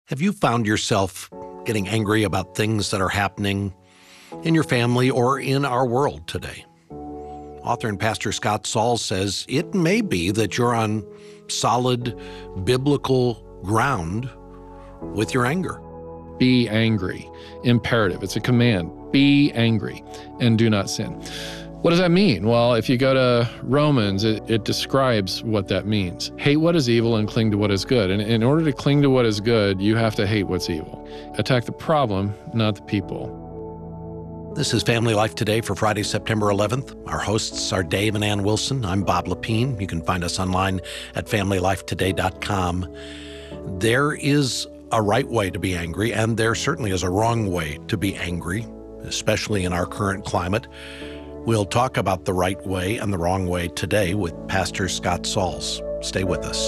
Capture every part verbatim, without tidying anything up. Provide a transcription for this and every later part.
Have you found yourself getting angry about things that are happening in your family or in our world today? Author and pastor Scott Sauls says it may be that you're on solid biblical ground with your anger. Be angry. Imperative. It's a command. Be angry and do not sin. What does that mean? Well, if you go to Romans, it, it describes what that means. Hate what is evil and cling to what is good. And in order to cling to what is good, you have to hate what's evil. Attack the problem, not the people. This is Family Life Today for Friday, September eleventh. Our hosts are Dave and Ann Wilson. I'm Bob Lepine. You can find us online at family life today dot com. There is a right way to be angry, and there certainly is a wrong way to be angry, especially in our current climate. We'll talk about the right way and the wrong way today with Pastor Scott Sauls. Stay with us.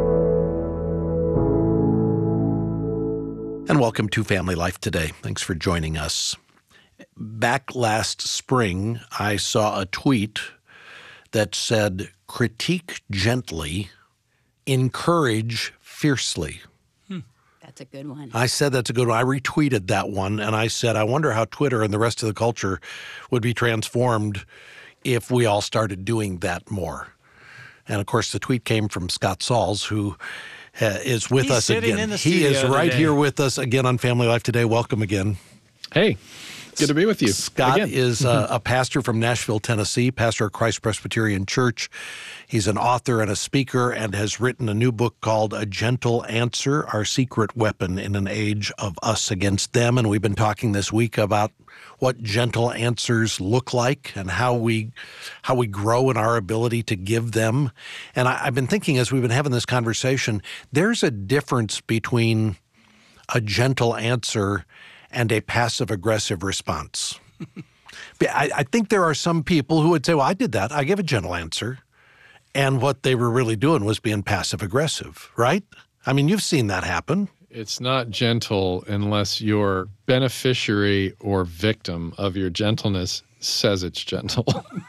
And welcome to Family Life Today. Thanks for joining us. Back last spring, I saw a tweet that said, critique gently, encourage fiercely. That's a good one. I said that's a good one. I retweeted that one, and I said, I wonder how Twitter and the rest of the culture would be transformed if we all started doing that more. And, of course, the tweet came from Scott Sauls, who uh, is with He's us sitting again. in the He is studio right today. here with us again on Family Life Today. Welcome again. Hey, good to be with you. Scott again. is a, a pastor from Nashville, Tennessee, pastor of Christ Presbyterian Church. He's an author and a speaker and has written a new book called A Gentle Answer, Our Secret Weapon in an Age of Us Against Them. And we've been talking this week about what gentle answers look like and how we how we grow in our ability to give them. And I, I've been thinking as we've been having this conversation, there's a difference between a gentle answer and a passive-aggressive response. I, I think there are some people who would say, well, I did that. I gave a gentle answer. And what they were really doing was being passive-aggressive, right? I mean, you've seen that happen. It's not gentle unless your beneficiary or victim of your gentleness says it's gentle.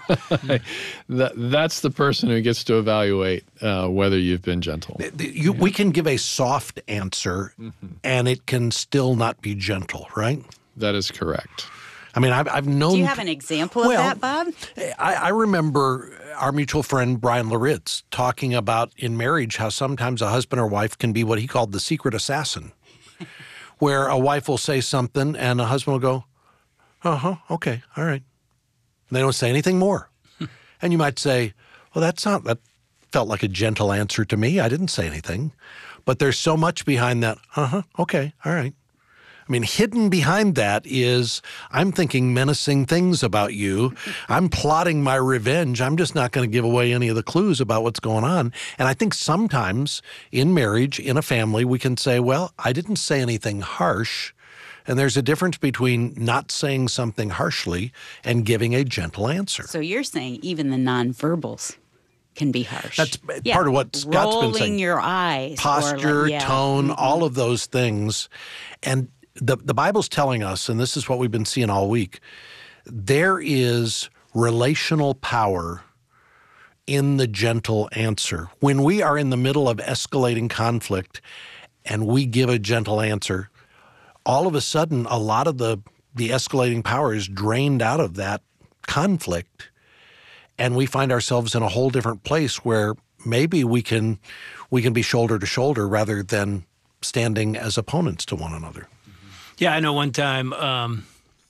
that, that's the person who gets to evaluate uh, whether you've been gentle. You, we can give a soft answer, mm-hmm. and it can still not be gentle, right? That is correct. I mean, I've, I've known... Do you have an example well, of that, Bob? I, I remember our mutual friend, Brian Laritz, talking about in marriage how sometimes a husband or wife can be what he called the secret assassin, where a wife will say something and a husband will go, uh-huh, okay, all right. And they don't say anything more. And you might say, well, that's not, that felt like a gentle answer to me. I didn't say anything. But there's so much behind that, uh-huh, okay, all right. I mean, hidden behind that is, I'm thinking menacing things about you. I'm plotting my revenge. I'm just not going to give away any of the clues about what's going on. And I think sometimes in marriage, in a family, we can say, well, I didn't say anything harsh. And there's a difference between not saying something harshly and giving a gentle answer. So you're saying even the nonverbals can be harsh. That's yeah. part of what Scott's Rolling been saying. Rolling your eyes. Posture, or like, yeah. tone, mm-hmm. all of those things. And the, the Bible's telling us, and this is what we've been seeing all week, there is relational power in the gentle answer. When we are in the middle of escalating conflict and we give a gentle answer, all of a sudden, a lot of the, the escalating power is drained out of that conflict, and we find ourselves in a whole different place where maybe we can we can be shoulder to shoulder rather than standing as opponents to one another. Yeah, I know one time um,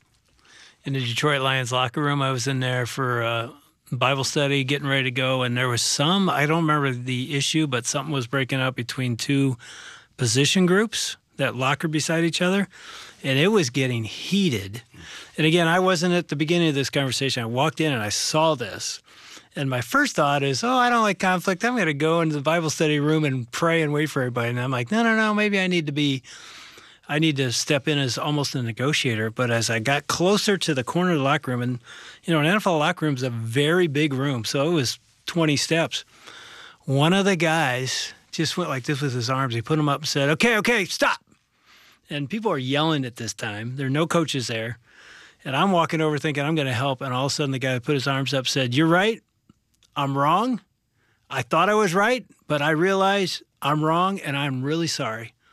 in the Detroit Lions locker room, I was in there for uh, Bible study, getting ready to go, and there was some, I don't remember the issue, but something was breaking up between two position groups that locker beside each other, and it was getting heated. And again, I wasn't at the beginning of this conversation. I walked in and I saw this, and my first thought is, oh, I don't like conflict. I'm going to go into the Bible study room and pray and wait for everybody. And I'm like, no, no, no, maybe I need to be, I need to step in as almost a negotiator. But as I got closer to the corner of the locker room, and, you know, an N F L locker room is a very big room, so it was twenty steps. One of the guys just went like this with his arms. He put them up and said, okay, okay, stop. And people are yelling at this time. There are no coaches there. And I'm walking over thinking I'm going to help. And all of a sudden the guy who put his arms up said, you're right. I'm wrong. I thought I was right, but I realize I'm wrong and I'm really sorry.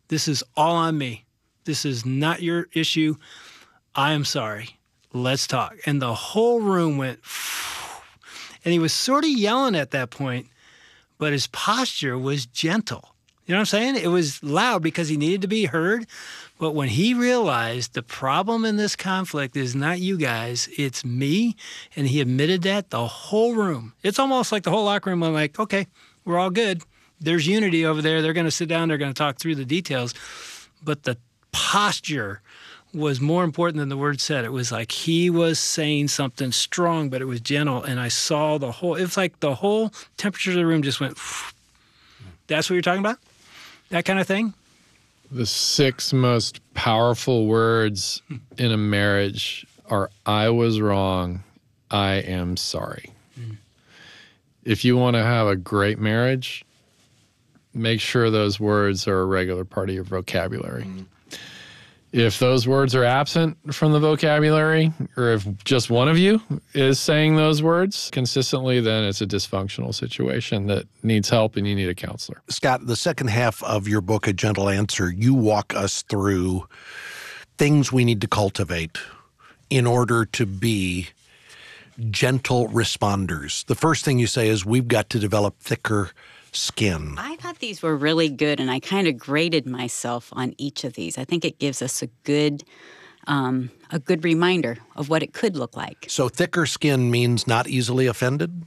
This is all on me. This is not your issue. I am sorry. Let's talk. And the whole room went, and he was sort of yelling at that point, but his posture was gentle. You know what I'm saying? It was loud because he needed to be heard. But when he realized the problem in this conflict is not you guys, it's me, and he admitted that, the whole room, it's almost like the whole locker room, I'm like, okay, we're all good. There's unity over there. They're going to sit down. They're going to talk through the details. But the posture was more important than the word said. It was like he was saying something strong, but it was gentle. And I saw the whole, it's like the whole temperature of the room just went, that's what you're talking about? That kind of thing? The six most powerful words in a marriage are, I was wrong, I am sorry. Mm. If you want to have a great marriage, make sure those words are a regular part of your vocabulary. Mm. If those words are absent from the vocabulary, or if just one of you is saying those words consistently, then it's a dysfunctional situation that needs help and you need a counselor. Scott, the second half of your book, A Gentle Answer, you walk us through things we need to cultivate in order to be gentle responders. The first thing you say is we've got to develop thicker skin. I thought these were really good, and I kind of graded myself on each of these. I think it gives us a good um, a good reminder of what it could look like. So thicker skin means not easily offended?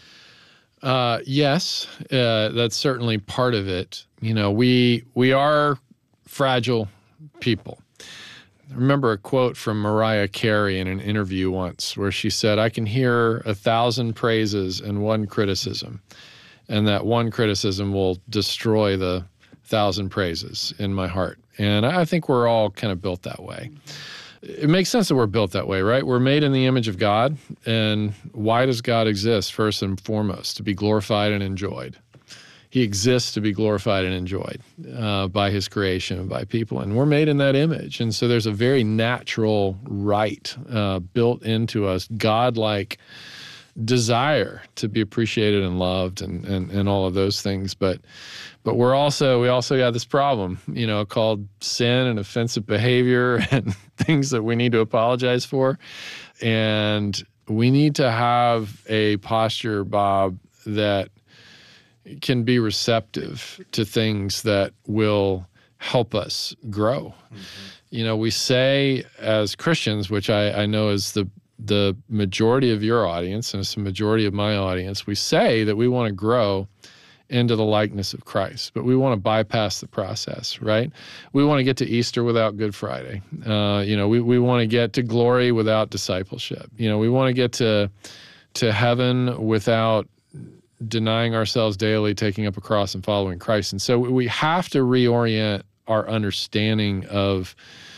Uh, yes, uh, that's certainly part of it. You know, we we are fragile people. I remember a quote from Mariah Carey in an interview once where she said, I can hear a thousand praises and one criticism. And that one criticism will destroy the thousand praises in my heart. And I think we're all kind of built that way. It makes sense that we're built that way, right? We're made in the image of God. And why does God exist? First and foremost, to be glorified and enjoyed. He exists to be glorified and enjoyed uh, by his creation and by people. And we're made in that image. And so there's a very natural right uh, built into us, God-like desire to be appreciated and loved and, and, and all of those things. But but we're also, we also got this problem, you know, called sin and offensive behavior and things that we need to apologize for. And we need to have a posture, Bob, that can be receptive to things that will help us grow. Mm-hmm. You know, we say as Christians, which I, I know is the the majority of your audience, and it's the majority of my audience, we say that we want to grow into the likeness of Christ, but we want to bypass the process, right? We want to get to Easter without Good Friday. Uh, you know, we, we want to get to glory without discipleship. You know, we want to get to to heaven without denying ourselves daily, taking up a cross and following Christ. And so we have to reorient our understanding of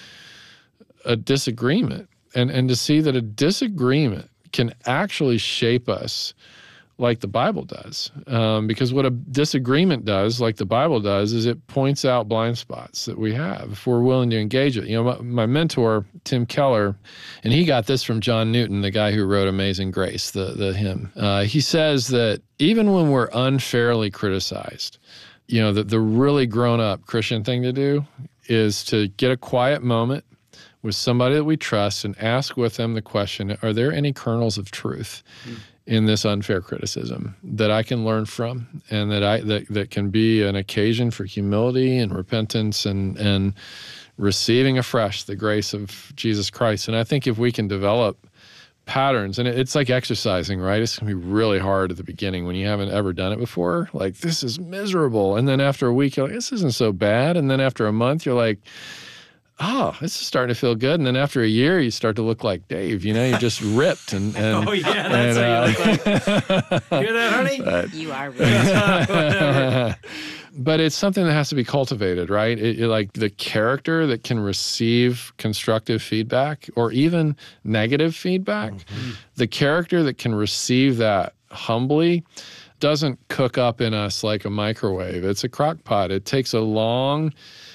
a disagreement. And and to see that a disagreement can actually shape us like the Bible does. Um, because what a disagreement does, like the Bible does, is it points out blind spots that we have if we're willing to engage it. You know, my, my mentor, Tim Keller, and he got this from John Newton, the guy who wrote Amazing Grace, the, the hymn. Uh, he says that even when we're unfairly criticized, you know, the, the really grown-up Christian thing to do is to get a quiet moment with somebody that we trust and ask with them the question, are there any kernels of truth mm. in this unfair criticism that I can learn from, and that I that, that can be an occasion for humility and repentance and and receiving afresh the grace of Jesus Christ? And I think if we can develop patterns, and it's like exercising, right? It's going to be really hard at the beginning when you haven't ever done it before. Like, this is miserable. And then after a week, you're like, this isn't so bad. And then after a month, you're like, oh, this is starting to feel good. And then after a year, you start to look like Dave. You know, you're just ripped. And, and oh, yeah, that's and, how you look like. Hear that, honey? But, you are ripped. But it's something that has to be cultivated, right? It, it, like the character that can receive constructive feedback or even negative feedback, mm-hmm. the character that can receive that humbly doesn't cook up in us like a microwave. It's a crock pot. It takes a long...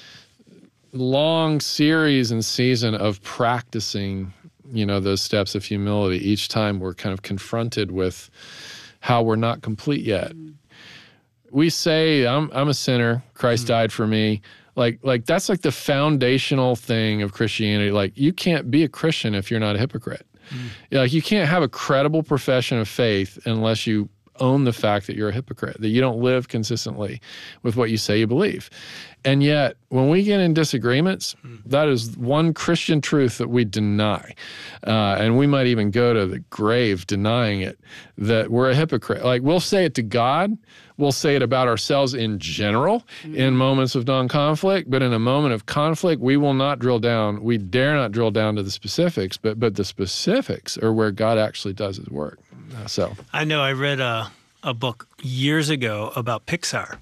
long series and season of practicing, you know, those steps of humility each time we're kind of confronted with how we're not complete yet. We say, I'm I'm a sinner, Christ mm. died for me. Like, like that's like the foundational thing of Christianity. Like, you can't be a Christian if you're not a hypocrite. Mm. Like, you can't have a credible profession of faith unless you own the fact that you're a hypocrite, that you don't live consistently with what you say you believe. And yet, when we get in disagreements, that is one Christian truth that we deny. Uh, and we might even go to the grave denying it, that we're a hypocrite. Like, we'll say it to God, we'll say it about ourselves in general mm. in moments of non-conflict, but in a moment of conflict, we will not drill down. We dare not drill down to the specifics, but but the specifics are where God actually does his work. So I know I read a, a book years ago about Pixar.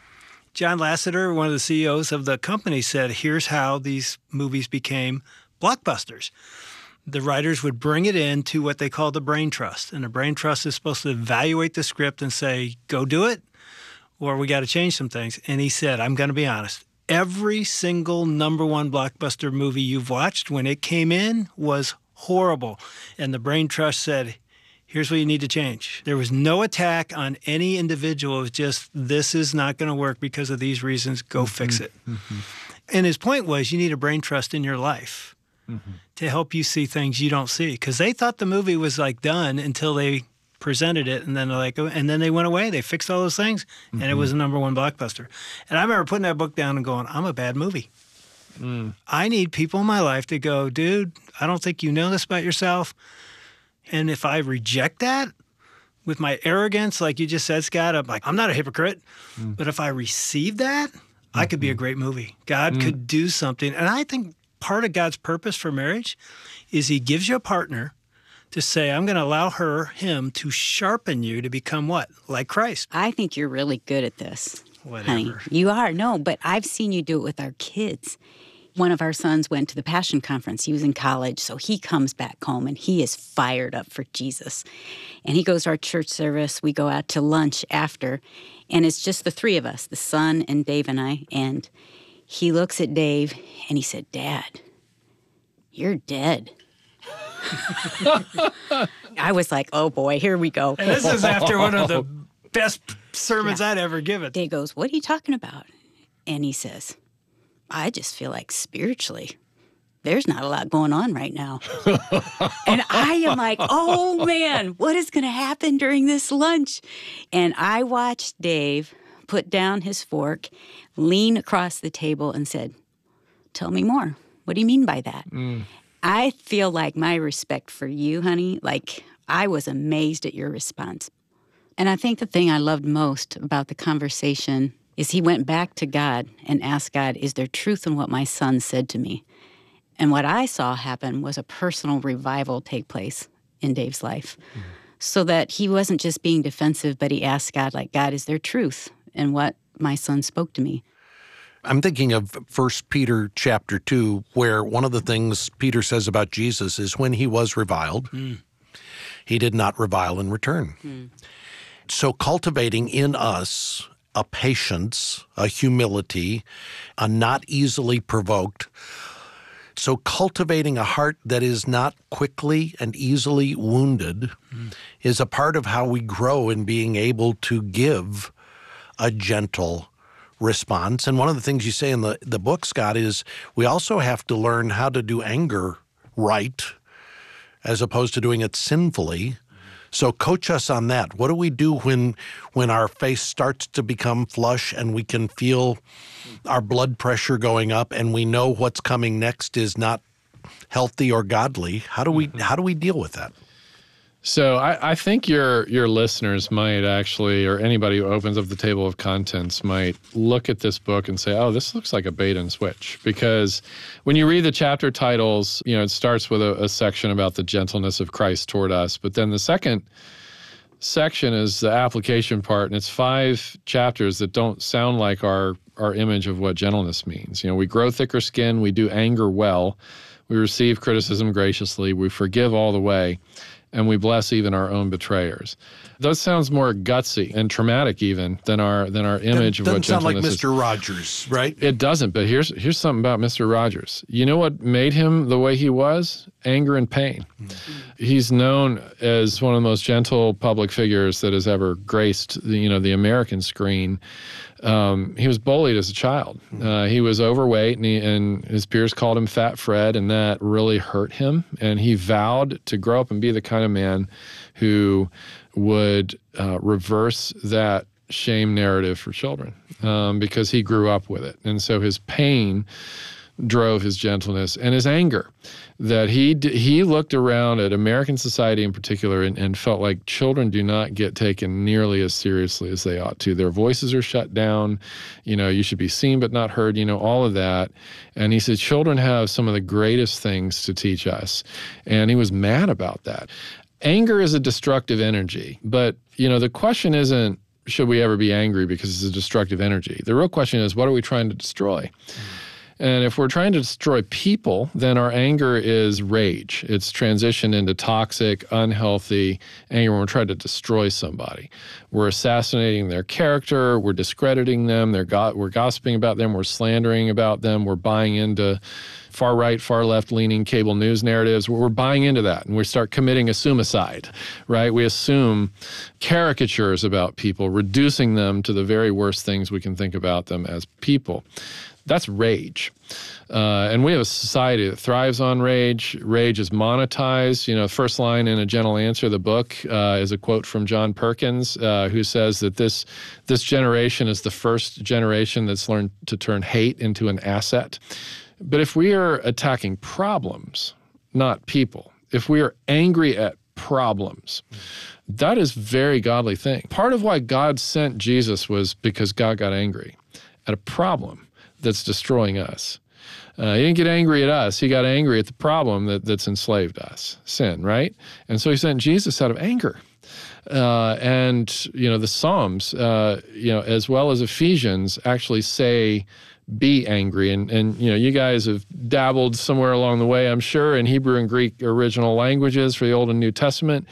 John Lasseter, one of the C E Os of the company, said, here's how these movies became blockbusters. The writers would bring it into what they call the brain trust. And the brain trust is supposed to evaluate the script and say, go do it, or we got to change some things. And he said, I'm going to be honest, every single number one blockbuster movie you've watched, when it came in, was horrible. And the brain trust said, here's what you need to change. There was no attack on any individual. It was just, this is not going to work because of these reasons. Go mm-hmm. fix it. Mm-hmm. And his point was, you need a brain trust in your life mm-hmm. to help you see things you don't see. Because they thought the movie was like done until they presented it, and then they're like, and then they went away. They fixed all those things, mm-hmm. and it was a number one blockbuster. And I remember putting that book down and going, I'm a bad movie. Mm. I need people in my life to go, dude, I don't think you know this about yourself. And if I reject that with my arrogance, like you just said, Scott, I'm like, I'm not a hypocrite. Mm. But if I receive that, mm-hmm. I could be a great movie. God mm. could do something. And I think part of God's purpose for marriage is he gives you a partner to say, I'm going to allow her, him, to sharpen you to become what? Like Christ. I think you're really good at this, Whatever. honey. You are. No, but I've seen you do it with our kids. One of our sons went to the Passion Conference. He was in college, so he comes back home, and he is fired up for Jesus. And he goes to our church service. We go out to lunch after, and it's just the three of us, the son and Dave and I. And he looks at Dave, and he said, Dad, you're dead. I was like, oh, boy, here we go. And this is after one of the best sermons yeah. I'd ever given. Dave goes, what are you talking about? And he says, I just feel like spiritually, there's not a lot going on right now. And I am like, oh, man, what is going to happen during this lunch? And I watched Dave put down his fork, lean across the table and said, tell me more. What do you mean by that? Mm. I feel like my respect for you, honey, like I was amazed at your response. And I think the thing I loved most about the conversation is he went back to God and asked God, is there truth in what my son said to me? And what I saw happen was a personal revival take place in Dave's life. Mm-hmm. So that he wasn't just being defensive, but he asked God, like, God, is there truth in what my son spoke to me? I'm thinking of First Peter chapter two, where one of the things Peter says about Jesus is when he was reviled, mm. he did not revile in return. Mm. So cultivating in us a patience, a humility, a not easily provoked. So cultivating a heart that is not quickly and easily wounded mm. is a part of how we grow in being able to give a gentle response. And one of the things you say in the, the book, Scott, is we also have to learn how to do anger right as opposed to doing it sinfully. So coach us on that. What do we do when when our face starts to become flush and we can feel our blood pressure going up and we know what's coming next is not healthy or godly? How do we mm-hmm. how do we deal with that? So I, I think your your listeners might actually, or anybody who opens up the table of contents might look at this book and say, oh, this looks like a bait and switch. Because when you read the chapter titles, you know, it starts with a, a section about the gentleness of Christ toward us. But then the second section is the application part, and it's five chapters that don't sound like our, our image of what gentleness means. You know, we grow thicker skin, we do anger well, we receive criticism graciously, we forgive all the way, and we bless even our own betrayers. That sounds more gutsy and traumatic even than our than our image Doesn't of what gentleness is. Doesn't sound like Mister Rogers, right? It doesn't, but here's here's something about Mister Rogers. You know what made him the way he was? Anger and pain. Mm-hmm. He's known as one of the most gentle public figures that has ever graced the, you know, the American screen. Um, he was bullied as a child. Uh, he was overweight, and, he, and his peers called him Fat Fred, and that really hurt him. And he vowed to grow up and be the kind of man who would uh, reverse that shame narrative for children, um, because he grew up with it. And so his pain drove his gentleness and his anger, that he d- he looked around at American society in particular and, and felt like children do not get taken nearly as seriously as they ought to. Their voices are shut down. You know, you should be seen but not heard, you know, all of that. And he said, children have some of the greatest things to teach us. And he was mad about that. Anger is a destructive energy, but, you know, the question isn't, should we ever be angry because it's a destructive energy? The real question is, what are we trying to destroy? Mm. And if we're trying to destroy people, then our anger is rage. It's transitioned into toxic, unhealthy anger when we're trying to destroy somebody. We're assassinating their character. We're discrediting them. They're go- we're gossiping about them. We're slandering about them. We're buying into far right, far left leaning cable news narratives. We're buying into that, and we start committing a suicide, right? We assume caricatures about people, reducing them to the very worst things we can think about them as people. That's rage. Uh, and we have a society that thrives on rage. Rage is monetized. You know, first line in A Gentle Answer, the book, uh, is a quote from John Perkins, uh, who says that this this generation is the first generation that's learned to turn hate into an asset. But if we are attacking problems, not people, if we are angry at problems, that is a very godly thing. Part of why God sent Jesus was because God got angry at a problem that's destroying us. Uh, he didn't get angry at us. He got angry at the problem that, that's enslaved us, sin, right? And so he sent Jesus out of anger. Uh, and, you know, the Psalms, uh, you know, as well as Ephesians actually say, be angry. And, and, you know, you guys have dabbled somewhere along the way, I'm sure, in Hebrew and Greek original languages for the Old and New Testament.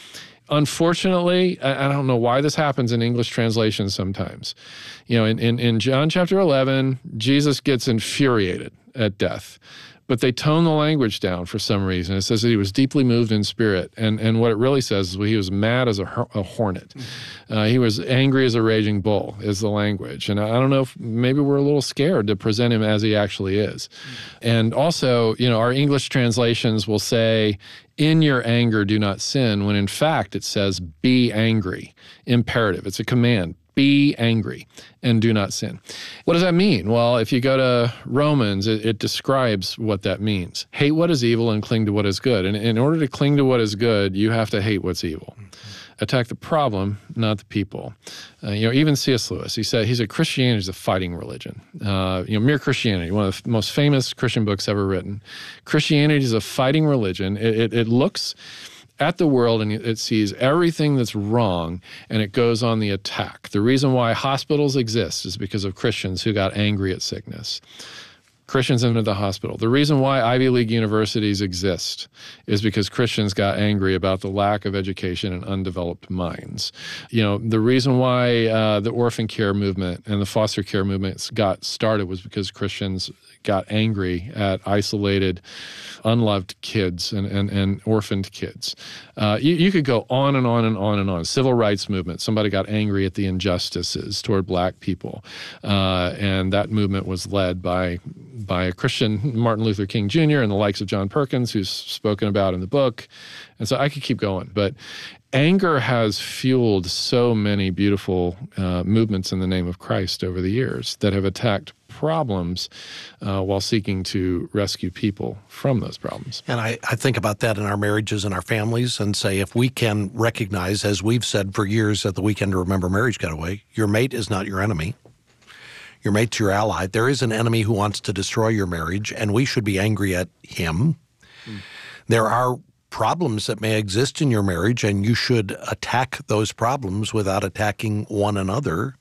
Unfortunately, I don't know why this happens in English translations sometimes. You know, in, in, in John chapter eleven, Jesus gets infuriated at death, but they tone the language down for some reason. It says that he was deeply moved in spirit, and, and what it really says is well, he was mad as a, a hornet. Mm-hmm. Uh, he was angry as a raging bull is the language. And I don't know if maybe we're a little scared to present him as he actually is. Mm-hmm. And also, you know, our English translations will say, in your anger, do not sin, when in fact it says, be angry, imperative. It's a command. Be angry and do not sin. What does that mean? Well, if you go to Romans, it, it describes what that means. Hate what is evil and cling to what is good. And in order to cling to what is good, you have to hate what's evil. Mm-hmm. Attack the problem, not the people. Uh, you know, even C S Lewis, he said, he said Christianity is a fighting religion. Uh, you know, Mere Christianity, one of the most famous Christian books ever written. Christianity is a fighting religion. It, it, it looks at the world and it sees everything that's wrong, and it goes on the attack. The reason why hospitals exist is because of Christians who got angry at sickness. Christians into the hospital. The reason why Ivy League universities exist is because Christians got angry about the lack of education in undeveloped minds. You know, the reason why uh, the orphan care movement and the foster care movements got started was because Christians got angry at isolated, unloved kids and, and, and orphaned kids. Uh, you, you could go on and on and on and on. Civil rights movement, somebody got angry at the injustices toward black people. Uh, and that movement was led by by a Christian, Martin Luther King Junior, and the likes of John Perkins, who's spoken about in the book. And so I could keep going. But anger has fueled so many beautiful uh, movements in the name of Christ over the years that have attacked problems uh, while seeking to rescue people from those problems. And I, I think about that in our marriages and our families and say if we can recognize, as we've said for years at the Weekend to Remember Marriage Getaway, your mate is not your enemy. Your mate's your ally. There is an enemy who wants to destroy your marriage, and we should be angry at him. Mm. There are problems that may exist in your marriage, and you should attack those problems without attacking one another.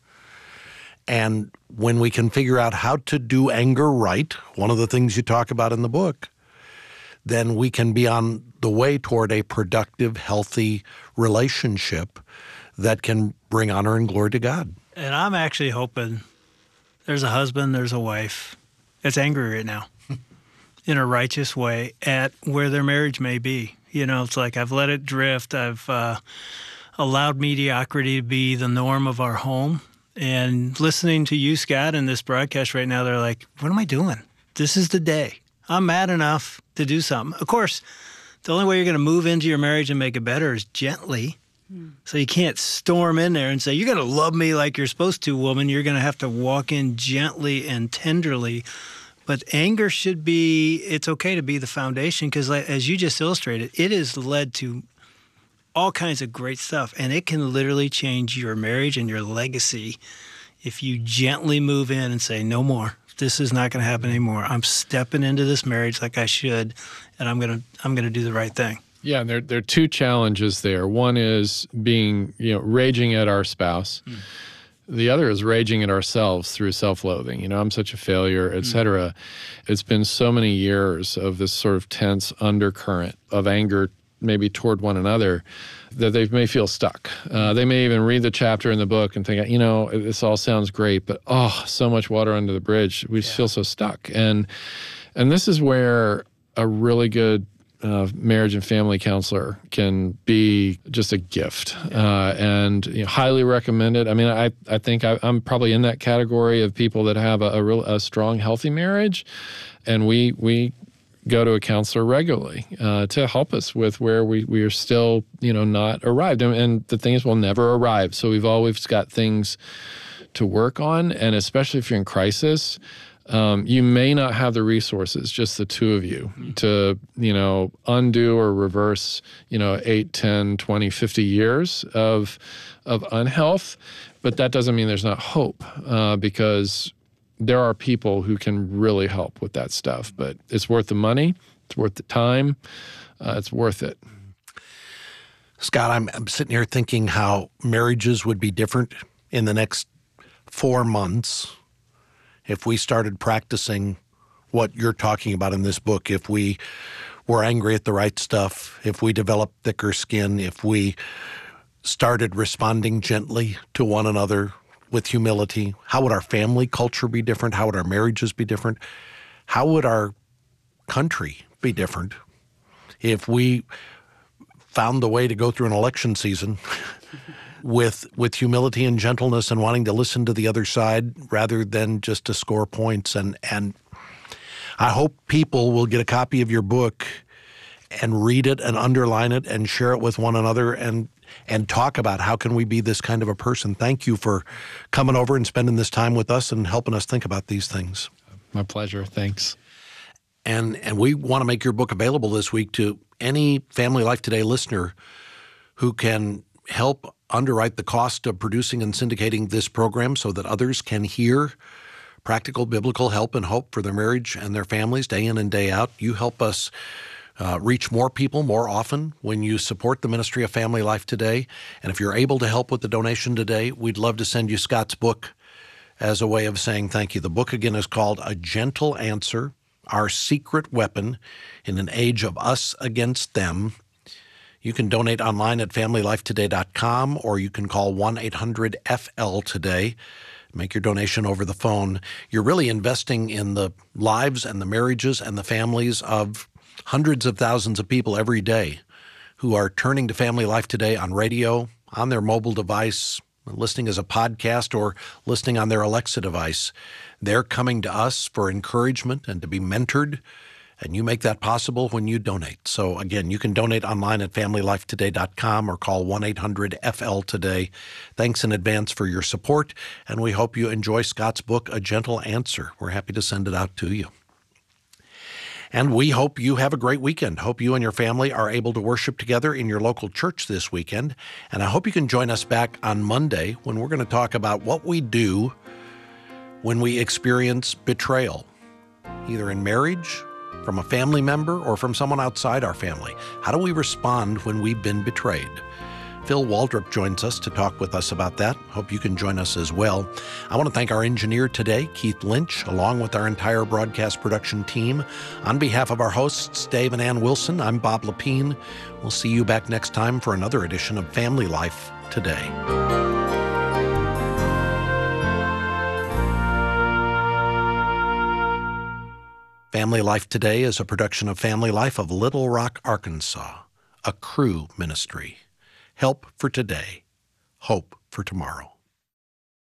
And when we can figure out how to do anger right, one of the things you talk about in the book, then we can be on the way toward a productive, healthy relationship that can bring honor and glory to God. And I'm actually hoping there's a husband, there's a wife that's angry right now in a righteous way at where their marriage may be. You know, it's like I've let it drift. I've uh, allowed mediocrity to be the norm of our home. And listening to you, Scott, and this broadcast right now, they're like, what am I doing? This is the day. I'm mad enough to do something. Of course, the only way you're going to move into your marriage and make it better is gently. Mm. So you can't storm in there and say, you're going to love me like you're supposed to, woman. You're going to have to walk in gently and tenderly. But anger should be, it's okay to be the foundation because as you just illustrated, it has led to all kinds of great stuff. And it can literally change your marriage and your legacy if you gently move in and say, no more. This is not going to happen anymore. I'm stepping into this marriage like I should, and I'm going to I'm going to do the right thing. Yeah, and there, there are two challenges there. One is being, you know, raging at our spouse. Mm. The other is raging at ourselves through self-loathing. You know, I'm such a failure, et cetera. Mm. It's been so many years of this sort of tense undercurrent of anger maybe toward one another that they may feel stuck. Uh, they may even read the chapter in the book and think, you know, this all sounds great, but oh, so much water under the bridge. We just yeah. feel so stuck. And and this is where a really good uh, marriage and family counselor can be just a gift yeah. uh, and you know, highly recommended. I mean, I, I think I, I'm probably in that category of people that have a, a real a strong, healthy marriage. And we we go to a counselor regularly uh, to help us with where we, we are still, you know, not arrived. And, and the thing is, we'll never arrive. So we've always got things to work on. And especially if you're in crisis, um, you may not have the resources, just the two of you, mm-hmm. to, you know, undo or reverse, you know, eight, ten, twenty, fifty years of, of unhealth. But that doesn't mean there's not hope uh, because there are people who can really help with that stuff, but it's worth the money. It's worth the time. Uh, it's worth it. Scott, I'm, I'm sitting here thinking how marriages would be different in the next four months if we started practicing what you're talking about in this book, if we were angry at the right stuff, if we developed thicker skin, if we started responding gently to one another with humility. How would our family culture be different? How would our marriages be different? How would our country be different if we found the way to go through an election season with with humility and gentleness and wanting to listen to the other side rather than just to score points? And and I hope people will get a copy of your book and read it and underline it and share it with one another and and talk about how can we be this kind of a person. Thank you for coming over and spending this time with us and helping us think about these things. My pleasure. Thanks. And and we want to make your book available this week to any Family Life Today listener who can help underwrite the cost of producing and syndicating this program so that others can hear practical biblical help and hope for their marriage and their families day in and day out. You help us Uh, reach more people more often when you support the ministry of Family Life Today. And if you're able to help with the donation today, we'd love to send you Scott's book as a way of saying thank you. The book, again, is called A Gentle Answer, Our Secret Weapon in an Age of Us Against Them. You can donate online at family life today dot com or you can call one eight hundred F L today. Make your donation over the phone. You're really investing in the lives and the marriages and the families of hundreds of thousands of people every day who are turning to Family Life Today on radio, on their mobile device, listening as a podcast, or listening on their Alexa device. They're coming to us for encouragement and to be mentored, and you make that possible when you donate. So again, you can donate online at family life today dot com or call one eight hundred F L today. Thanks in advance for your support, and we hope you enjoy Scott's book, A Gentle Answer. We're happy to send it out to you. And we hope you have a great weekend. Hope you and your family are able to worship together in your local church this weekend. And I hope you can join us back on Monday when we're going to talk about what we do when we experience betrayal, either in marriage, from a family member, or from someone outside our family. How do we respond when we've been betrayed? Phil Waldrop joins us to talk with us about that. Hope you can join us as well. I want to thank our engineer today, Keith Lynch, along with our entire broadcast production team. On behalf of our hosts, Dave and Ann Wilson, I'm Bob Lepine. We'll see you back next time for another edition of Family Life Today. Family Life Today is a production of Family Life of Little Rock, Arkansas, a Cru ministry. Help for today, hope for tomorrow.